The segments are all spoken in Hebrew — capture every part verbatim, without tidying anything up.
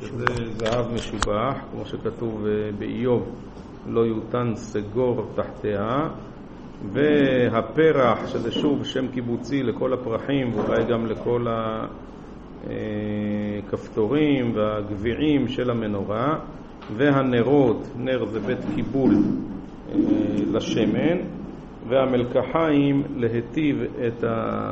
שזה זהב משובח, כמו שכתוב באיוב, לא יותן סגור תחתיה, והפרח, שזה שוב שם קיבוצי לכל הפרחים, ואולי גם לכל הכפתורים והגביעים של המנורה, והנרות, נר זה בית קיבול לשמן, והמלקחיים להטיב את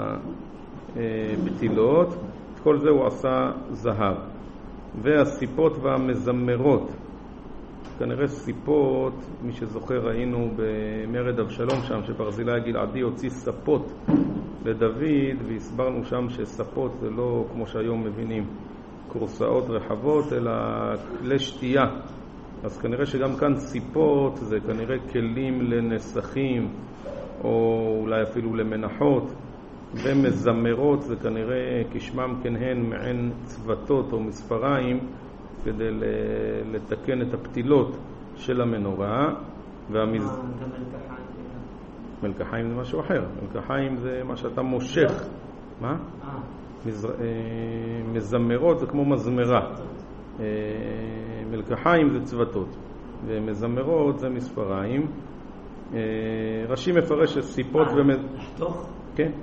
הפתילות. את כל זה הוא עשה זהב. והסיפות והמזמרות, כנראה סיפות, מי שזוכר ראינו במרד אבשלום שם, שברזילי הגלעדי הוציא ספות לדוד, והסברנו שם שספות זה לא כמו שהיום מבינים קורסאות רחבות, אלא כלי שתייה. אז כנראה שגם כאן סיפות זה כנראה כלים לנסחים, או אולי אפילו למנחות, ומזמרות זה כנראה כשמם כן הן מעין צוותות או מספריים, כדי לתקן את הפתילות של המנורה. והמז... גם מלקחיים. מלקחיים זה משהו אחר. מלקחיים זה מה שאתה מושך. מה? מז... מזמרות זה כמו מזמרה. מלקחיים זה צוותות, ומזמרות זה מספריים. רש"י מפרש שסיפות ומז... לחתוך? כן.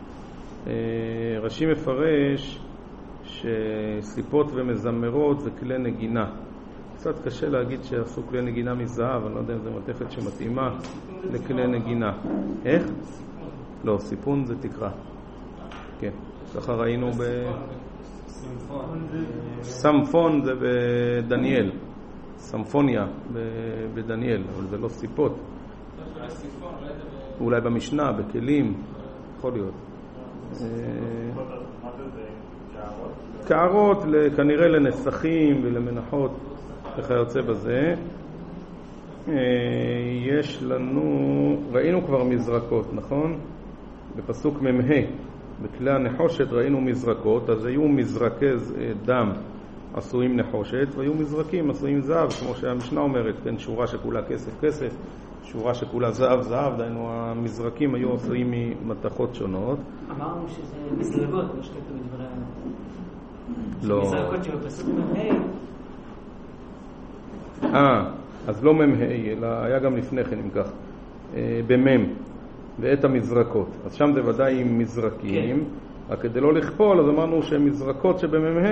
רש"י מפרש שסיפות ומזמרות זה כלי נגינה. קצת קשה להגיד שעשו כלי נגינה מזהב, אני לא יודע אם זה מתכת שמתאימה לכלי נגינה. איך? לא, סיפון זה תקרה. כן, ככה ראינו ב... סמפון זה בדניאל, סמפוניה בדניאל, אבל זה לא סיפות. אולי במשנה, בכלים, יכול להיות. קערות כנראה לנסחים ולמנחות וכיוצא בזה. יש לנו, ראינו כבר מזרקות, נכון? בפסוק ממה בכלי הנחושת ראינו מזרקות, אז היו מזרקי דם עשויים נחושת, והיו מזרקים עשויים זהב, כמו שהמשנה אומרת, כן, שורה שכולה כסף כסף, שורה שכולה זהב זהב, דהיינו המזרקים היו עשויים ממתכות שונות. אמרנו שזה מזלגות, כמו שכתוב בדברי לא. מזרקות שבפסוק ממה. אה, אז לא ממה, אלא היה גם לפני כן, אם כך, במם, ואת המזרקות. אז שם זה ודאי עם מזרקים, רק כדי לא לכפול, אז אמרנו שמזרקות שבממה,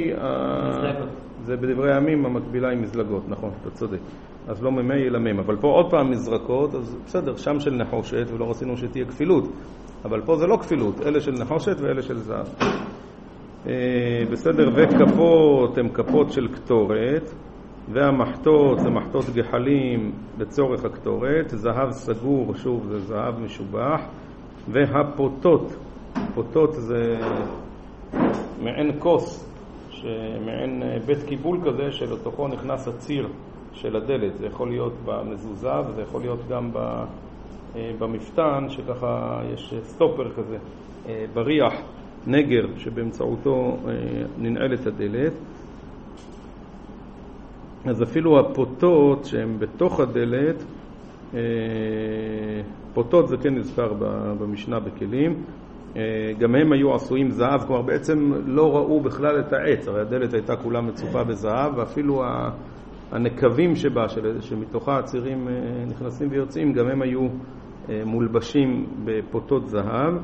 זה בדברי הימים המקבילה עם מזלגות, נכון, אתה צודק. אז לא ממה אלא מם, אבל פה עוד פעם מזרקות, אז בסדר, שם של נחושת, ולא רצינו שתהיה כפילות, אבל פה זה לא כפילות, אלה של נחושת ואלה של זהב. בסדר, וכפות הם כפות של קטורת, והמחתות זה מחתות גחלים לצורך הקטורת, זהב סגור, שוב זה זהב משובח, והפוטות, פוטות זה מעין כוס, מעין בית קיבול כזה שלתוכו נכנס הציר של הדלת. זה יכול להיות במזוזה וזה יכול להיות גם במפתן, שככה יש סטופר כזה בריח, נגר שבאמצעותו ננעלת הדלת. אז אפילו הפוטות שהן בתוך הדלת, פוטות זה כן נזכר במשנה בכלים, גם הם היו עשויים זהב, כלומר בעצם לא ראו בכלל את העץ, הרי הדלת הייתה כולה מצופה בזהב, ואפילו הנקבים שבה, שמתוכה הצירים נכנסים ויוצאים, גם הם היו מולבשים בפוטות זהב.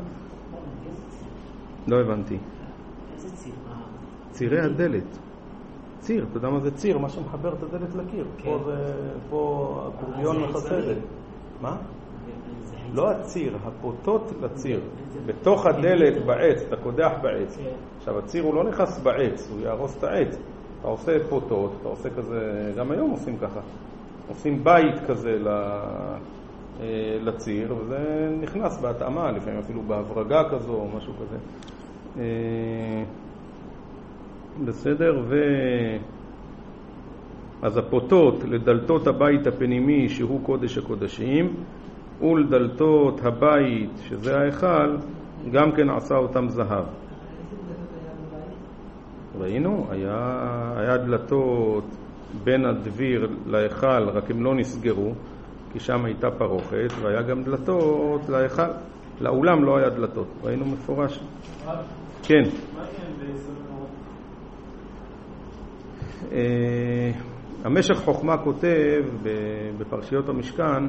לא הבנתי. איזה ציר? צירי הדלת. ציר, אתה יודע מה זה ציר? מה שמחבר את הדלת לקיר. פה זה, פה הקורדיון מכסה את זה. מה? לא הציר, הפוטות לציר. בתוך הדלת בעץ, אתה קודח בעץ. עכשיו הציר הוא לא נכנס בעץ, הוא יהרוס את העץ. אתה עושה פוטות, אתה עושה כזה, גם היום עושים ככה. עושים בית כזה לציר, וזה נכנס בהתאמה, לפעמים אפילו בהברגה כזו או משהו כזה. בסדר, ו... אז הפוטות לדלתות הבית הפנימי שהוא קודש הקודשים, ולדלתות הבית שזה ההיכל, גם כן עשה אותם זהב. ראינו, היה, היה דלתות בין הדביר להיכל, רק הם לא נסגרו, כי שם הייתה פרוכת, והיה גם דלתות להיכל. לאולם לא היה דלתות, ראינו מפורש. כן. המשך חוכמה כותב בפרשיות המשכן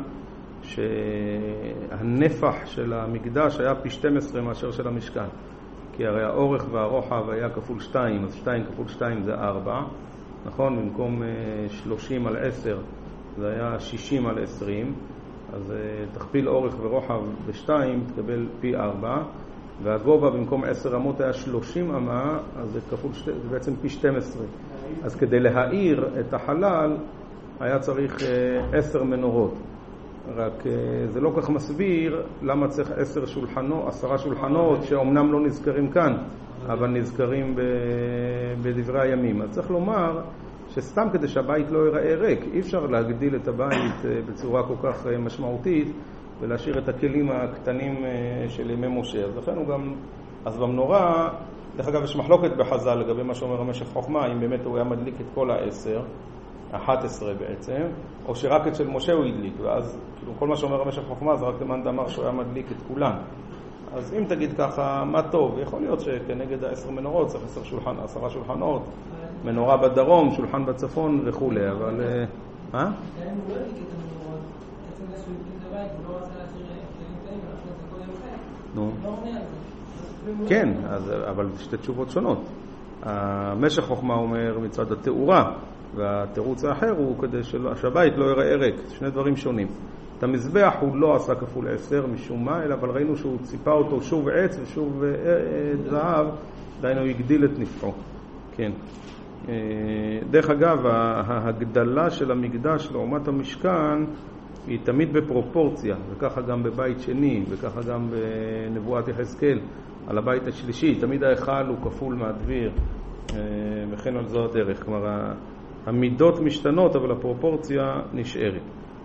שהנפח של המקדש היה פי שתים עשרה מאשר של המשכן, כי הרי האורך והרוחב היה כפול שתיים, אז שתיים כפול שתיים זה ארבע, נכון? במקום שלושים על עשר זה היה שישים על עשרים, אז תכפיל אורך ורוחב בשתיים תקבל פי ארבע, והגובה במקום עשר אמות היה שלושים אמה, אז זה, כפול, זה בעצם פי שתים עשרה. אז כדי להאיר את החלל היה צריך עשר מנורות. רק זה לא כך מסביר למה צריך עשר שולחנות, עשרה שולחנות שאומנם לא נזכרים כאן, אבל נזכרים בדברי הימים. אז צריך לומר שסתם כדי שהבית לא ייראה ריק, אי אפשר להגדיל את הבית בצורה כל כך משמעותית ולהשאיר את הכלים הקטנים של ימי משה. אז לכן הוא גם, אז במנורה, דרך אגב יש מחלוקת בחז"ל לגבי מה שאומר המשך חוכמה, אם באמת הוא היה מדליק את כל העשר, אחת עשרה בעצם, או שרק את של משה הוא הדליק, ואז כאילו, כל מה שאומר המשך חוכמה זה רק למען דאמר שהוא היה מדליק את כולם. אז אם תגיד ככה, מה טוב? יכול להיות שכנגד העשר מנורות צריך עשר שולחן, עשרה שולחנות, מנורה בדרום, שולחן בצפון וכו', אבל... מה? גם אם הוא לא הדליק את המנורות, עצם זה שהוא הדליק את הבית, הוא לא רצה להשאיר כלים קטנים, ולעשות את הכל יום חיים. נו. לא אומר את זה. כן, אבל שתי תשובות שונות. המשך חוכמה אומר מצד התאורה, והתירוץ האחר הוא כדי שהבית לא ייראה ריק. שני דברים שונים. את המזבח הוא לא עשה כפול עשר משום מה, אלא אבל ראינו שהוא ציפה אותו שוב עץ ושוב זהב, דיינו הגדיל את נפחו. כן. דרך אגב, ההגדלה של המקדש לעומת המשכן היא תמיד בפרופורציה, וככה גם בבית שני, וככה גם בנבואת יחזקאל על הבית השלישי, תמיד ההיכל הוא כפול מהדביר, וכן על זו הדרך. כלומר, המידות משתנות, אבל הפרופורציה נשארת.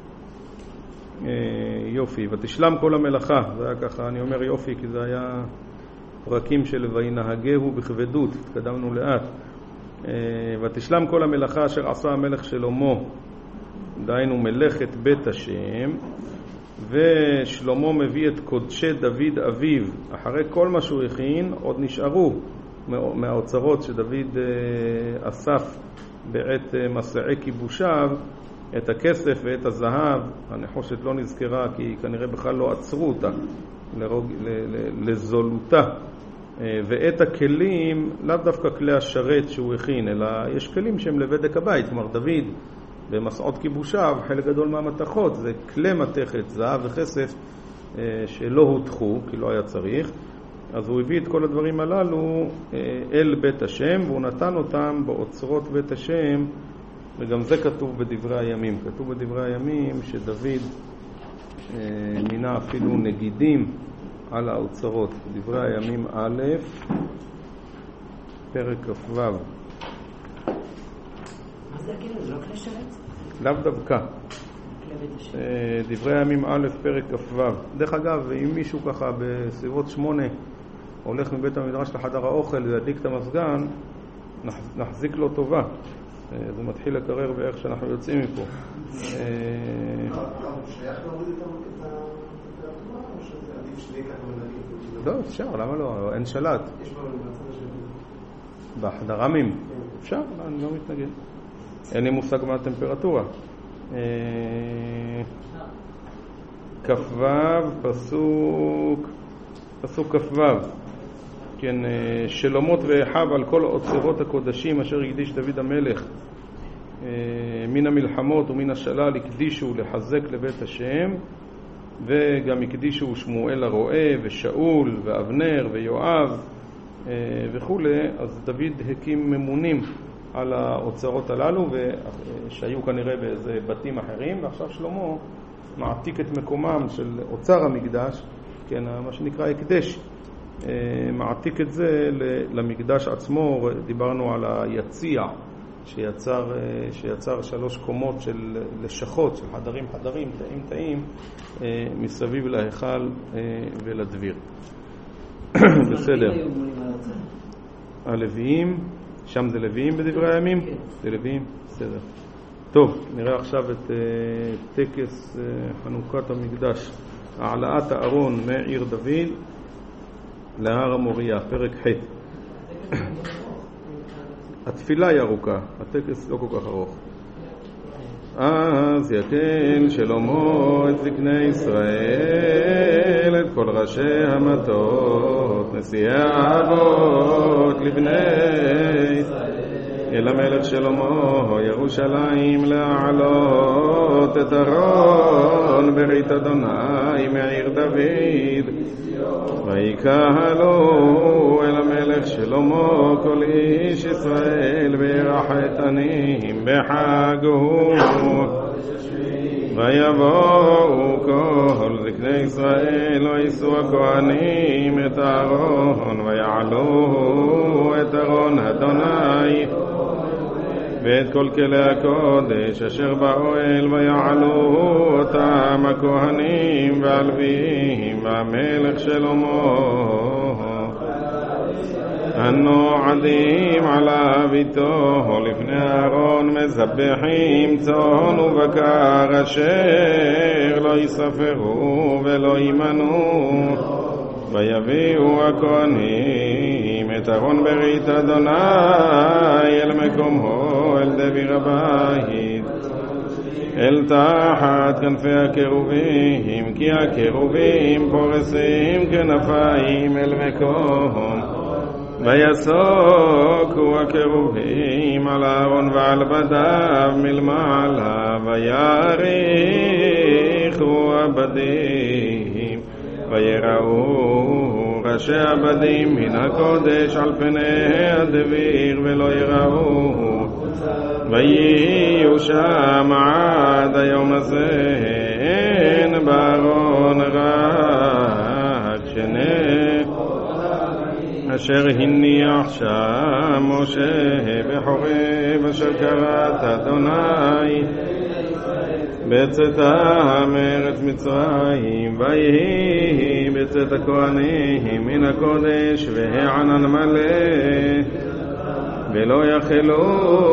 יופי, ותשלם כל המלאכה, זה היה ככה, אני אומר יופי, כי זה היה פרקים של וינהגהו בכבדות, התקדמנו לאט. ותשלם כל המלאכה אשר עשה המלך שלמה, דהיינו מלאכת בית השם, ושלמה מביא את קודשי דוד אביו. אחרי כל מה שהוא הכין עוד נשארו מהאוצרות שדוד אסף בעת מסעי כיבושיו, את הכסף ואת הזהב. הנחושת לא נזכרה כי כנראה בכלל לא עצרו אותה לרוג, לזולותה, ואת הכלים, לאו דווקא כלי השרת שהוא הכין, אלא יש כלים שהם לבדק הבית. כלומר דוד במסעות כיבושיו, חלק גדול מהמתכות זה כלי מתכת, זהב וכסף שלא הותחו כי לא היה צריך. אז הוא הביא את כל הדברים הללו אל בית השם, והוא נתן אותם באוצרות בית השם, וגם זה כתוב בדברי הימים. כתוב בדברי הימים שדוד מינה אפילו נגידים על האוצרות. דברי הימים א', פרק כ"ו. מה זה כאילו? זה לא כלי שרת? לאו דווקא. דברי הימים א', פרק כ"ו. דרך אגב, אם מישהו ככה בסביבות שמונה הולך מבית המדרש לחדר האוכל וידליק את המסגן, נחזיק לו טובה. זה מתחיל לקרר באיך שאנחנו יוצאים מפה. שייך להוריד את התורה או שזה עדיף שזה ייקח מנהגים? לא, אפשר, למה לא? אין שלט. יש בצד השני. בחדרמים? אפשר, אני לא מתנגד. אין לי מושג מה הטמפרטורה. כ"ו, פסוק, פסוק כ"ו. כן, שלומות ואחיו על כל אוצרות הקודשים אשר הקדיש דוד המלך מן המלחמות ומן השלל הקדישו לחזק לבית השם, וגם הקדישו שמואל הרועה ושאול ואבנר ויואב וכו'. אז דוד הקים ממונים על האוצרות הללו, שהיו כנראה באיזה בתים אחרים, ועכשיו שלמה מעתיק את מקומם של אוצר המקדש, כן, מה שנקרא הקדש, מעתיק את זה למקדש עצמו. דיברנו על היציע שיצר, שיצר שלוש קומות של לשכות, של חדרים חדרים, תאים תאים, מסביב להיכל ולדביר. בסדר. הלוויים, שם זה לוויים בדברי הימים? זה לוויים, בסדר. טוב, נראה עכשיו את טקס חנוכת המקדש, העלאת הארון מעיר דוד להר המוריה, פרק ח'. התפילה היא ארוכה, הטקס לא כל כך ארוך. אז יקל שלמה את זקני ישראל, את כל ראשי המטות, נשיאי האבות לבני אל המלך שלמה ירושלים להעלות את ארון ברית אדוני מעיר דוד, ויקהלו אל המלך שלמה כל איש ישראל ברחתנים בחגו, ויבואו כל זקני ישראל וישאו הכהנים את הארון, ויעלו את ארון אדוני ואת כל כלי הקודש אשר באוהל, ויעלו אותם הכהנים והלוויים והמלך שלמה הנועדים עליו איתו לפני הארון, מזבחים צאן ובקר אשר לא יספרו ולא יימנו, ויביאו הכהנים את ארון ברית אדוני אל מקומו אל דביר הבית, אל תחת כנפי הקרובים, כי הקרובים פורסים כנפיים אל מקום, ויסוקו הקרובים על הארון ועל בדיו מלמעלה, ויריחו הבדים, ויראו ראשי הבדים מן הקודש על פני הדביר ולא יראו, ויהיו שם עד היום הזה, אין בארון רק שני אשר הניח שם משה בחורב אשר קראת אדוני בצאתם מארץ מצרים, ויהי בצאת הכהנים מן הקודש והענן מלא, ולא יכלו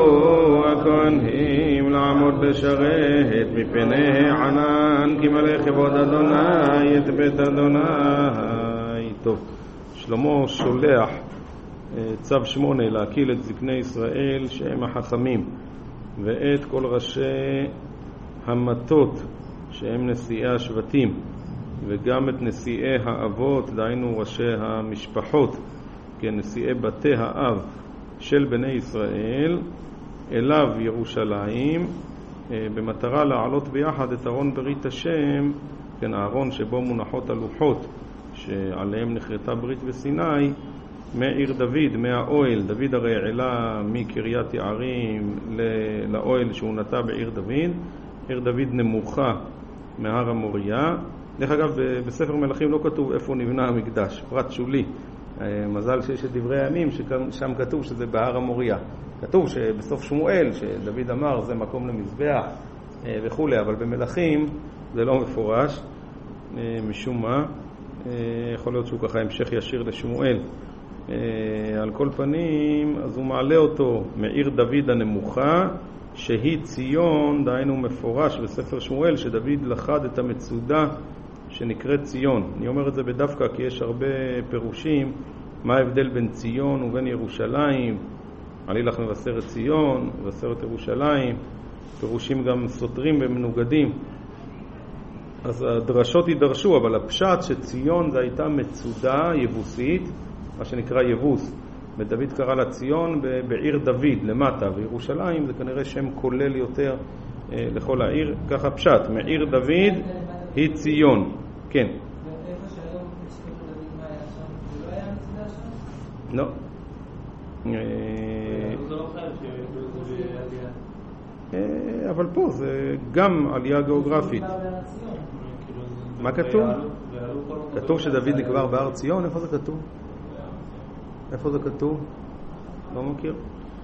הכהנים לעמוד בשרת מפני הענן, כי מלא כבוד אדוני את בית אדוני. טוב, שלמה שולח צו שמונה להקיל את זקני ישראל שהם החכמים, ואת כל ראשי המטות שהם נשיאי השבטים, וגם את נשיאי האבות, דהיינו ראשי המשפחות, כן, נשיאי בתי האב של בני ישראל, אליו ירושלים, במטרה להעלות ביחד את ארון ברית השם, כן, הארון שבו מונחות הלוחות שעליהם נחרטה ברית בסיני, מעיר דוד, מהאוהל. דוד הרי העלה מקריית יערים לאוהל שהוא נטע בעיר דוד. עיר דוד נמוכה מהר המוריה. דרך אגב, בספר מלכים לא כתוב איפה נבנה המקדש, פרט שולי. מזל שיש את דברי הימים ששם כתוב שזה בהר המוריה. כתוב שבסוף שמואל שדוד אמר זה מקום למזבח וכו', אבל במלכים זה לא מפורש משום מה. יכול להיות שהוא ככה המשך ישיר לשמואל. על כל פנים, אז הוא מעלה אותו מעיר דוד הנמוכה, שהיא ציון, דהיינו מפורש בספר שמואל שדוד לחד את המצודה שנקראת ציון. אני אומר את זה בדווקא כי יש הרבה פירושים מה ההבדל בין ציון ובין ירושלים. עלי לך מבשרת ציון, מבשרת ירושלים, פירושים גם סותרים ומנוגדים. אז הדרשות יידרשו, אבל הפשט שציון זה הייתה מצודה יבוסית, מה שנקרא יבוס, ודוד קרא לה ציון בעיר דוד למטה, וירושלים זה כנראה שם כולל יותר אה, לכל העיר, ככה פשט, מעיר דוד היא ציון. כן. ואיפה שהיום נשכחו דוד מה היה שם? זה לא היה מצודה שם? לא. זה לא חייב שזה בעלייה. אבל פה זה גם עלייה גיאוגרפית. מה כתוב? כתוב שדוד נקבר בהר ציון. איפה זה כתוב? איפה זה כתוב? לא מכיר.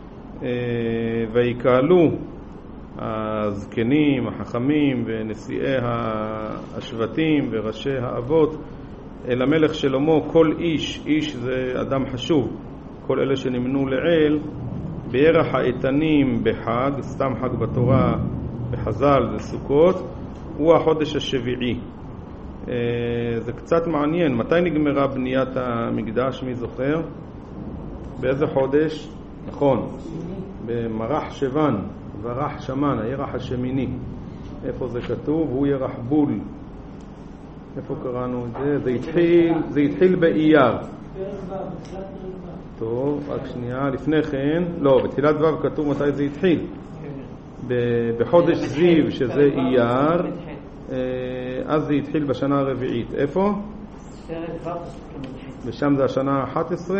ויקהלו הזקנים, החכמים ונשיאי השבטים וראשי האבות אל המלך שלמה, כל איש, איש זה אדם חשוב, כל אלה שנמנו לעיל, בירח האיתנים בחג, סתם חג בתורה, בחז"ל זה סוכות, הוא החודש השביעי. זה קצת מעניין, מתי נגמרה בניית המקדש, מי זוכר? באיזה חודש? נכון, במרח שבן, ורח שמן, הירח השמיני. איפה זה כתוב? הוא ירח בול. איפה קראנו את זה? זה התחיל, זה התחיל באייר. טוב, רק שנייה, לפני כן, לא, בתחילת ו' כתוב מתי זה התחיל. בחודש זיו, שזה אייר, אז זה התחיל בשנה הרביעית. איפה? ושם זה השנה ה-אחת עשרה?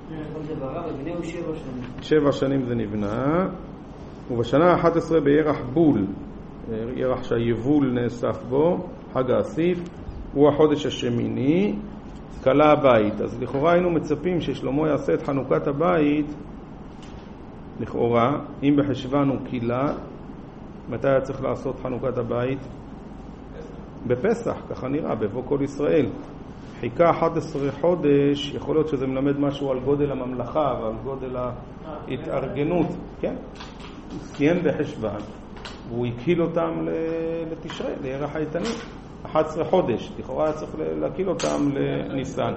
שבע שנים זה נבנה. ובשנה ה-אחת עשרה בירח בול, ירח שהיבול נאסף בו, חג האסיף, הוא החודש השמיני, קלה הבית. אז לכאורה היינו מצפים ששלמה יעשה את חנוכת הבית, לכאורה, אם בחשבן הוא קילה, מתי היה צריך לעשות חנוכת הבית? בפסח, ככה נראה, בבוא כל ישראל. חיכה אחד עשר חודש, יכול להיות שזה מלמד משהו על גודל הממלכה ועל גודל ההתארגנות, כן? הוא סיים בחשבן, והוא הקיל אותם לתשרי, לירח האיתנים. אחד עשר חודש, לכאורה היה צריך להקיל אותם לניסן.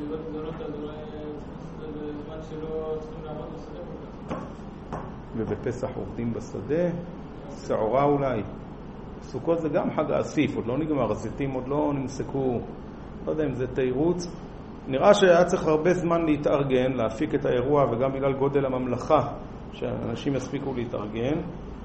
ובפסח עובדים בשדה, שעורה אולי. סוכות זה גם חג האסיף, עוד לא נגמר, הזיתים עוד לא נמסקו, לא יודע אם זה תירוץ. נראה שהיה צריך הרבה זמן להתארגן, להפיק את האירוע, וגם בגלל גודל הממלכה, שאנשים יספיקו להתארגן.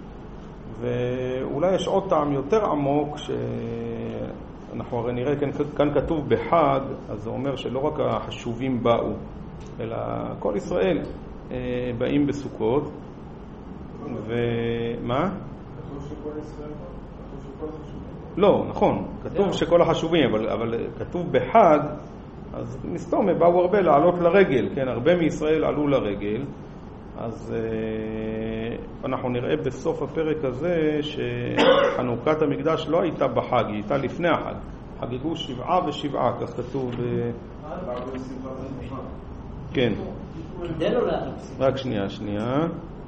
ואולי יש עוד טעם יותר עמוק, שאנחנו הרי נראה, כאן, כאן כתוב בחג, אז זה אומר שלא רק החשובים באו, אלא כל ישראל באים בסוכות. ומה? כתוב שכל ישראל, כתוב שכל החשובים. לא, נכון, כתוב שכל החשובים, אבל, אבל כתוב בחג, אז מסתום, באו הרבה לעלות לרגל, כן, הרבה מישראל עלו לרגל, אז uh, אנחנו נראה בסוף הפרק הזה שחנוכת המקדש לא הייתה בחג, היא הייתה לפני החג. חגגו שבעה ושבעה, כך כתוב ב... כן. רק שנייה, שנייה.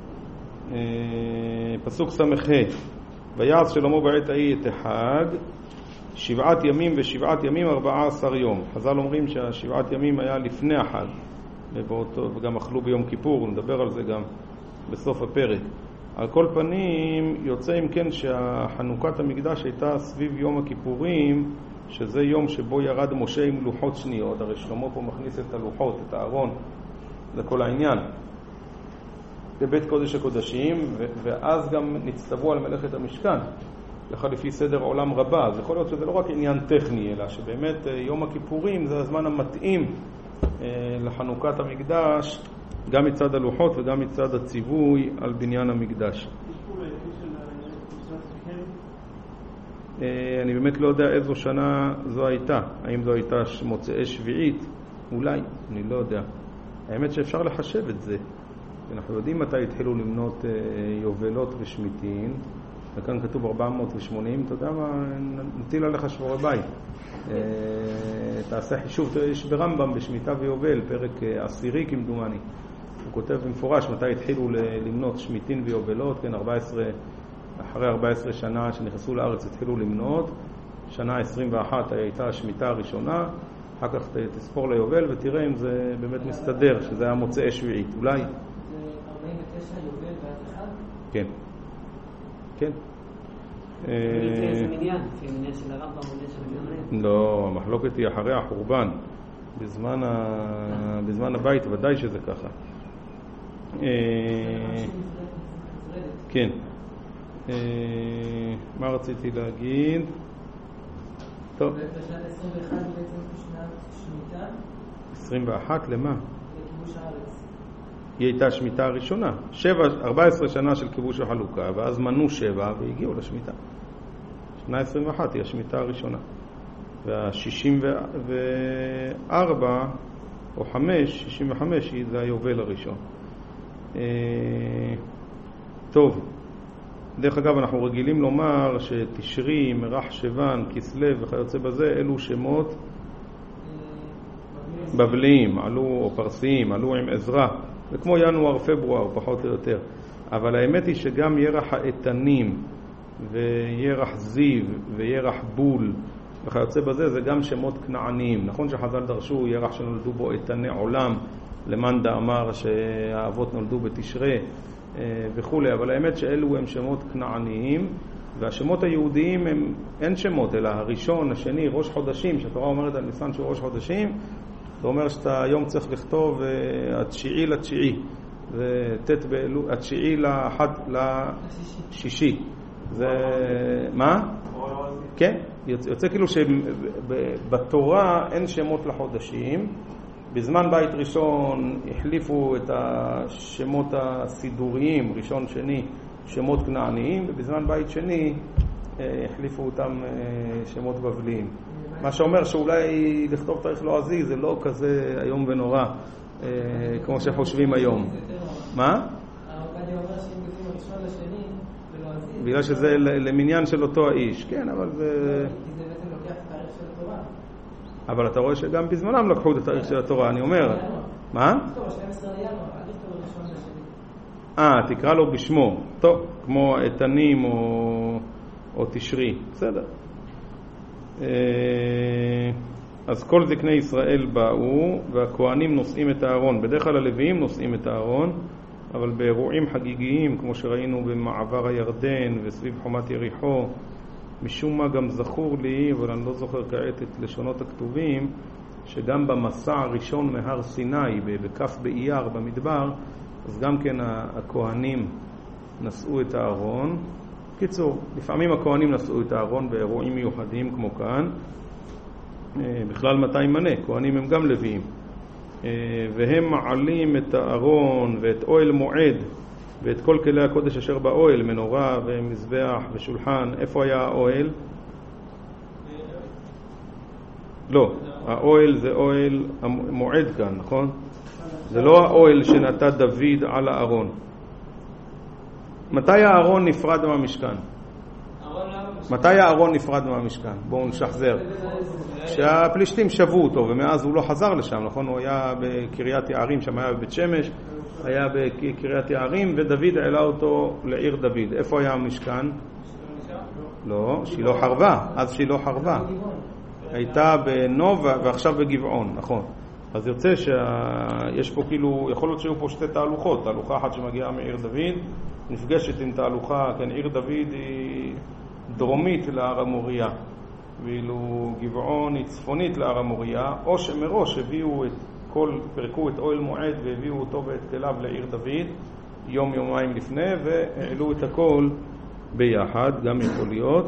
פסוק סמ"ה, ויעש שלמה בעת ההיא את החג שבעת ימים ושבעת ימים ארבעה עשר יום. חז"ל אומרים שהשבעת ימים היה לפני החג, וגם אכלו ביום כיפור, נדבר על זה גם בסוף הפרק. על כל פנים יוצא אם כן שהחנוכת המקדש הייתה סביב יום הכיפורים, שזה יום שבו ירד משה עם לוחות שניות. הרי שלמה פה מכניס את הלוחות, את הארון, זה כל העניין, בבית קודש הקודשים, ואז גם נצטוו על מלאכת המשכן, לך לפי סדר עולם רבה. אז יכול להיות שזה לא רק עניין טכני, אלא שבאמת יום הכיפורים זה הזמן המתאים לחנוכת המקדש, גם מצד הלוחות וגם מצד הציווי על בניין המקדש. אני באמת לא יודע איזו שנה זו הייתה, האם זו הייתה מוצאי שביעית, אולי, אני לא יודע. האמת שאפשר לחשב את זה. אנחנו יודעים מתי התחילו למנות יובלות ושמיטין, וכאן כתוב ארבע מאות ושמונים, אתה יודע מה, נטיל עליך שבורי בית. תעשה חישוב, יש ברמב"ם בשמיטה ויובל, פרק עשירי כמדומני. הוא כותב במפורש מתי התחילו למנות שמיטין ויובלות, כן, ארבע עשרה, אחרי ארבע עשרה שנה שנכנסו לארץ התחילו למנות, שנה עשרים ואחת הייתה השמיטה הראשונה, אחר כך תספור ליובל ותראה אם זה באמת מסתדר, שזה היה מוצאי שביעית, אולי. זה ארבעים ותשע יובל ועד אחד? כן. כן. זה מניין, לפי מניין של הרמב"ם ומניין של הגמרא. לא, המחלוקת היא אחרי החורבן. בזמן ה... בזמן הבית ודאי שזה ככה. כן. מה רציתי להגיד? טוב. בשנת עשרים ואחת בעצם שנת שמיטה? עשרים ואחת למה? לכיבוש הארץ. היא הייתה השמיטה הראשונה. שבע, ארבע עשרה שנה של כיבוש החלוקה, ואז מנו שבע והגיעו לשמיטה. שנה עשרים ואחת היא השמיטה הראשונה. וה-שישים וארבע או חמש, שישים וחמש היא זה היובל הראשון. טוב. דרך אגב, אנחנו רגילים לומר שתשרי, מרח שבן, כסלו וכיוצא בזה, אלו שמות בבליים, עלו, או פרסיים, עלו עם עזרא. זה כמו ינואר, פברואר, פחות או יותר. אבל האמת היא שגם ירח האיתנים, וירח זיו, וירח בול, וכיוצא בזה, זה גם שמות כנעניים. נכון שחז"ל דרשו ירח שנולדו בו איתני עולם, למאן דאמר שהאבות נולדו בתשרי וכו', אבל האמת שאלו הם שמות כנעניים, והשמות היהודיים הם אין שמות, אלא הראשון, השני, ראש חודשים, שהתורה אומרת על ניסן שהוא ראש חודשים, זה אומר שאתה היום צריך לכתוב התשיעי לתשיעי, ותת באלול, התשיעי לאחד לשישי. זה מה? כן, יוצא כאילו שבתורה אין שמות לחודשים. בזמן בית ראשון החליפו את השמות הסידוריים, ראשון, שני, שמות כנעניים, ובזמן בית שני החליפו אותם שמות בבליים. מה שאומר שאולי לכתוב תאריך לועזי זה לא כזה היום ונורא כמו שחושבים היום. מה? בגלל שזה למניין של אותו האיש, כן, אבל זה... כי זה בעצם לוקח את התאריך של התורה. אבל אתה רואה שגם בזמנם לקחו את התאריך של התורה, אני אומר. מה? טוב, שנים עשר לינואר, אל תכתוב ראשון לשני. אה, תקרא לו בשמו. טוב, כמו איתנים או, או תשרי. בסדר. אז כל זקני ישראל באו, והכהנים נושאים את הארון. בדרך כלל הלוויים נושאים את הארון, אבל באירועים חגיגיים, כמו שראינו במעבר הירדן וסביב חומת יריחו, משום מה גם זכור לי, אבל אני לא זוכר כעת את לשונות הכתובים, שגם במסע הראשון מהר סיני, בכף באייר במדבר, אז גם כן הכהנים נשאו את הארון. קיצור, לפעמים הכהנים נשאו את הארון באירועים מיוחדים כמו כאן. בכלל מתי מנה, כהנים הם גם לוויים. והם מעלים את הארון ואת אוהל מועד ואת כל כלי הקודש אשר באוהל, מנורה ומזבח ושולחן. איפה היה האוהל? לא, האוהל זה אוהל המועד כאן, נכון? זה לא האוהל שנטע דוד על הארון. מתי הארון נפרד מהמשכן? מתי הארון נפרד מהמשכן? בואו נשחזר. שהפלישתים שבו אותו ומאז הוא לא חזר לשם, נכון? הוא היה בקריית יערים, שם היה בבית שמש, היה בקריית יערים, ודוד העלה אותו לעיר דוד. איפה היה המשכן? לא, שילה חרבה, אז שילה חרבה. הייתה בנובה ועכשיו בגבעון, נכון. אז יוצא שיש פה כאילו, יכול להיות שהיו פה שתי תהלוכות, תהלוכה אחת שמגיעה מעיר דוד, נפגשת עם תהלוכה, כן, עיר דוד היא דרומית להר המוריה, ואילו גבעון היא צפונית להר המוריה, או שמראש הביאו את כל, פרקו את אוהל מועד והביאו אותו ואת כליו לעיר דוד, יום יומיים לפני, והעלו את הכל ביחד, גם יכול להיות.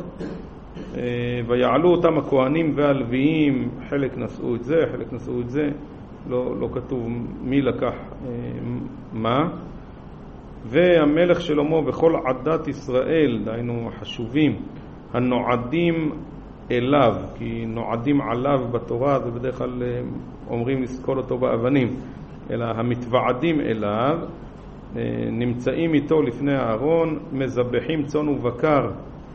ויעלו אותם הכהנים והלוויים, חלק נשאו את זה, חלק נשאו את זה, לא, לא כתוב מי לקח מה. והמלך שלמה וכל עדת ישראל, דהיינו חשובים, הנועדים אליו, כי נועדים עליו בתורה זה בדרך כלל אומרים לסקול אותו באבנים, אלא המתוועדים אליו, נמצאים איתו לפני הארון, מזבחים צאן ובקר,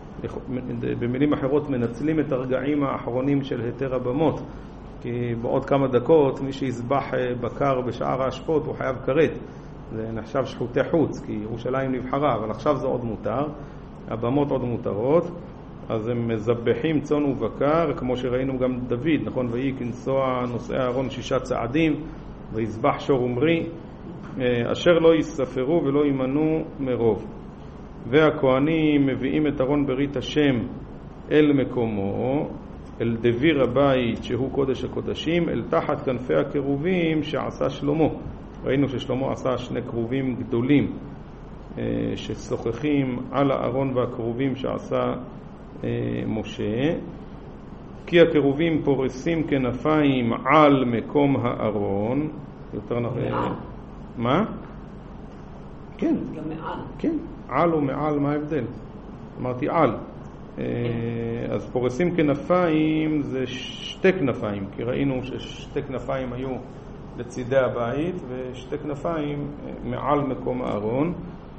במילים אחרות מנצלים את הרגעים האחרונים של היתר הבמות, כי בעוד כמה דקות מי שיזבח בקר בשער האשפות הוא חייב כרת, זה נחשב שחוטי חוץ, כי ירושלים נבחרה, אבל עכשיו זה עוד מותר, הבמות עוד מותרות, אז הם מזבחים צאן ובקר, כמו שראינו גם דוד, נכון? ויהי כנסוע נושאי הארון שישה צעדים, ויזבח שור ומרי, אשר לא יספרו ולא יימנו מרוב. והכהנים מביאים את ארון ברית השם אל מקומו, אל דביר הבית שהוא קודש הקודשים, אל תחת כנפי הקרובים שעשה שלמה. ראינו ששלמה עשה שני קרובים גדולים ששוחחים על הארון והקרובים שעשה משה, כי הקרובים פורסים כנפיים על מקום הארון. יותר נכון, מה? כן, גם מעל. כן, על ומעל, מה ההבדל? אמרתי על. אז פורסים כנפיים זה שתי כנפיים, כי ראינו ששתי כנפיים היו לצידי הבית ושתי כנפיים מעל מקום הארון.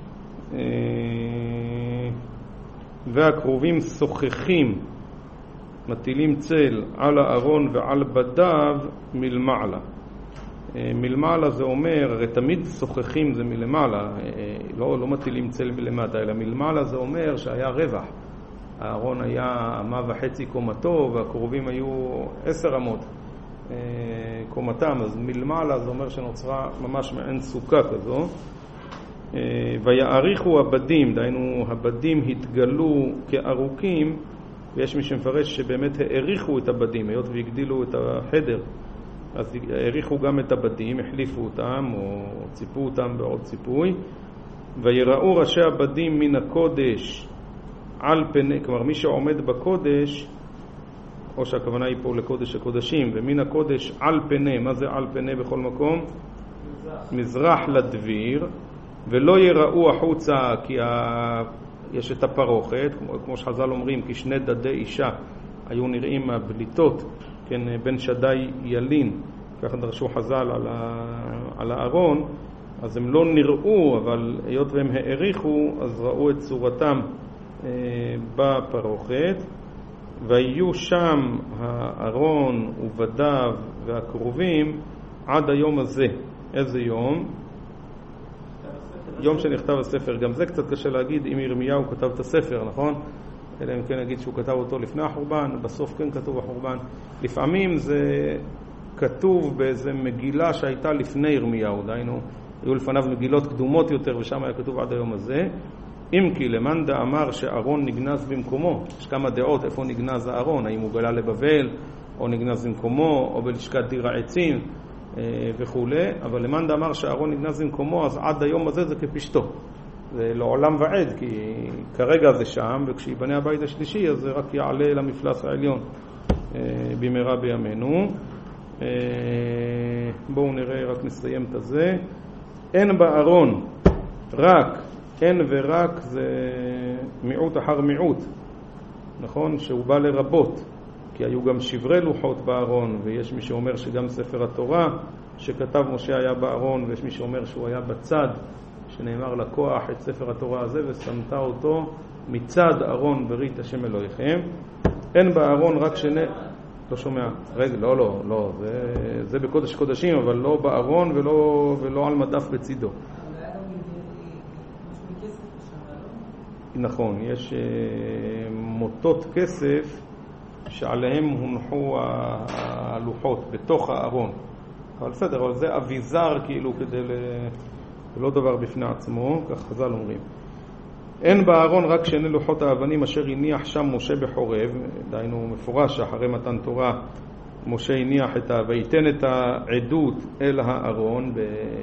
והקרובים שוחחים, מטילים צל על הארון ועל בדיו מלמעלה. מלמעלה זה אומר, הרי תמיד שוחחים זה מלמעלה, לא, לא מטילים צל מלמטה, אלא מלמעלה זה אומר שהיה רווח. הארון היה אמה וחצי קומתו והקרובים היו עשר אמות. קומתם, אז מלמעלה זה אומר שנוצרה ממש מעין סוכה כזו. ויעריכו הבדים, דהיינו הבדים התגלו כארוכים, ויש מי שמפרש שבאמת העריכו את הבדים, היות והגדילו את החדר, אז העריכו גם את הבדים, החליפו אותם או ציפו אותם בעוד ציפוי. ויראו ראשי הבדים מן הקודש על פני, כלומר מי שעומד בקודש, או שהכוונה היא פה לקודש הקודשים, ומן הקודש על פני, מה זה על פני בכל מקום? מזרח, מזרח לדביר, ולא יראו החוצה כי ה... יש את הפרוכת, כמו, כמו שחז"ל אומרים, כי שני דדי אישה היו נראים מהבליטות, כן, בן שדי ילין, ככה דרשו חז"ל על, ה... על הארון, אז הם לא נראו, אבל היות והם העריכו, אז ראו את צורתם אה, בפרוכת. ויהיו שם הארון ובדיו והקרובים עד היום הזה. איזה יום? יום שנכתב הספר. גם זה קצת קשה להגיד אם ירמיהו כתב את הספר, נכון? אלא אם כן נגיד שהוא כתב אותו לפני החורבן, בסוף כן כתוב החורבן. לפעמים זה כתוב באיזה מגילה שהייתה לפני ירמיהו, דהיינו היו לפניו מגילות קדומות יותר ושם היה כתוב עד היום הזה. אם כי למאן דאמר שארון נגנז במקומו, יש כמה דעות איפה נגנז הארון, האם הוא גלה לבבל או נגנז במקומו או בלשכת דיר העצים וכו', אבל למאן דאמר שארון נגנז במקומו, אז עד היום הזה זה כפשטו, זה לעולם ועד, כי כרגע זה שם, וכשיבנה הבית השלישי אז זה רק יעלה למפלס העליון במהרה בימינו. בואו נראה, רק נסיים את זה. אין בארון רק, אין ורק זה מיעוט אחר מיעוט, נכון? שהוא בא לרבות, כי היו גם שברי לוחות בארון, ויש מי שאומר שגם ספר התורה שכתב משה היה בארון, ויש מי שאומר שהוא היה בצד, שנאמר לקוח את ספר התורה הזה ושמת אותו מצד ארון ברית השם אלוהיכם. אין בארון רק שני... לא שומע. רגע, לא, לא, לא. זה, זה בקודש קודשים, אבל לא בארון ולא, ולא על מדף בצידו. נכון, יש מוטות כסף שעליהם הונחו הלוחות בתוך הארון. אבל בסדר, אבל זה אביזר כאילו כדי ל... לא דבר בפני עצמו, כך חז"ל אומרים. אין בארון רק שני לוחות האבנים אשר הניח שם משה בחורב, דהיינו מפורש אחרי מתן תורה משה הניח את ה... ויתן את העדות אל הארון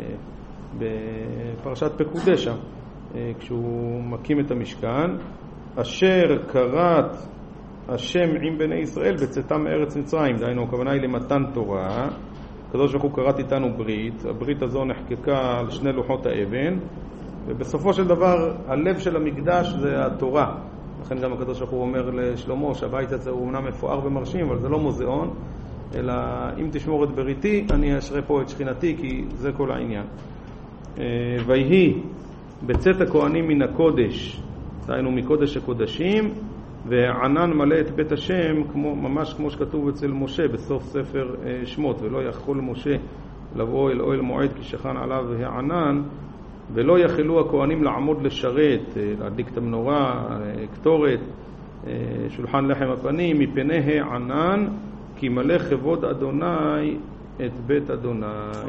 בפרשת פקודי שם, כשהוא מקים את המשכן, אשר קראת השם עם בני ישראל בצאתם מארץ מצרים, דהיינו הכוונה היא למתן תורה. הקדוש ברוך הוא קראת איתנו ברית, הברית הזו נחקקה על שני לוחות האבן, ובסופו של דבר הלב של המקדש זה התורה. לכן גם הקדוש ברוך הוא אומר לשלמה שהבית הזה הוא אמנם מפואר ומרשים, אבל זה לא מוזיאון, אלא אם תשמור את בריתי אני אשרה פה את שכינתי, כי זה כל העניין. ויהי בצאת הכהנים מן הקודש, דהיינו מקודש הקודשים, וענן מלא את בית השם, כמו, ממש כמו שכתוב אצל משה בסוף ספר שמות, ולא יכול משה לבוא אל אוהל מועד כי שכן עליו הענן, ולא יכלו הכהנים לעמוד לשרת, להדליק את המנורה, קטורת, שולחן לחם הפנים, מפני הענן, כי מלא כבוד אדוני את בית אדוני.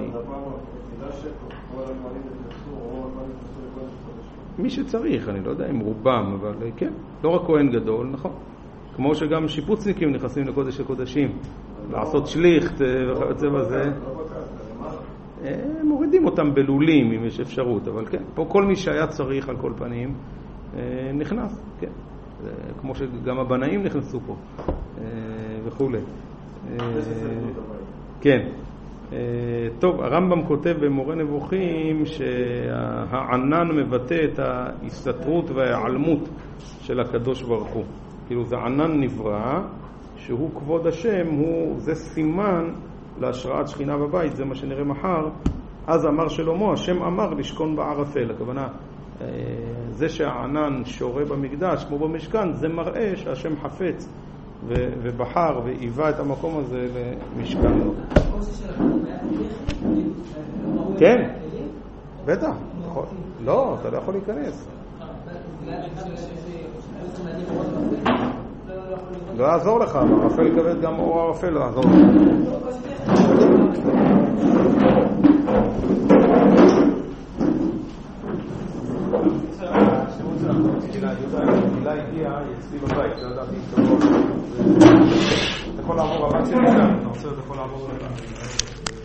מי שצריך, אני לא יודע אם רובם, אבל כן, לא רק כהן גדול, נכון. כמו שגם שיפוצניקים נכנסים לקודש הקודשים, לעשות שליחת וכיוצא בזה. מורידים אותם בלולים אם יש אפשרות, אבל כן, פה כל מי שהיה צריך על כל פנים נכנס, כן. כמו שגם הבנאים נכנסו פה וכו'. כן. טוב, הרמב"ם כותב במורה נבוכים שהענן מבטא את ההסתתרות וההיעלמות של הקדוש ברוך הוא. כאילו זה ענן נברא, שהוא כבוד השם, הוא, זה סימן להשראת שכינה בבית, זה מה שנראה מחר. אז אמר שלמה, השם אמר לשכון בערפל. הכוונה, זה שהענן שורה במקדש כמו במשכן, זה מראה שהשם חפץ ובחר ואיבה את המקום הזה למשכן לו. כן, בטח. לא, אתה לא יכול להיכנס. לא יעזור לך, ערפל כבד גם אור ערפל לא יעזור לך. הגילה הגיעה אצלי בבית, לא ידעתי אתה יכול לעבור הבית שלי כאן, אתה רוצה אתה יכול לעבור לבית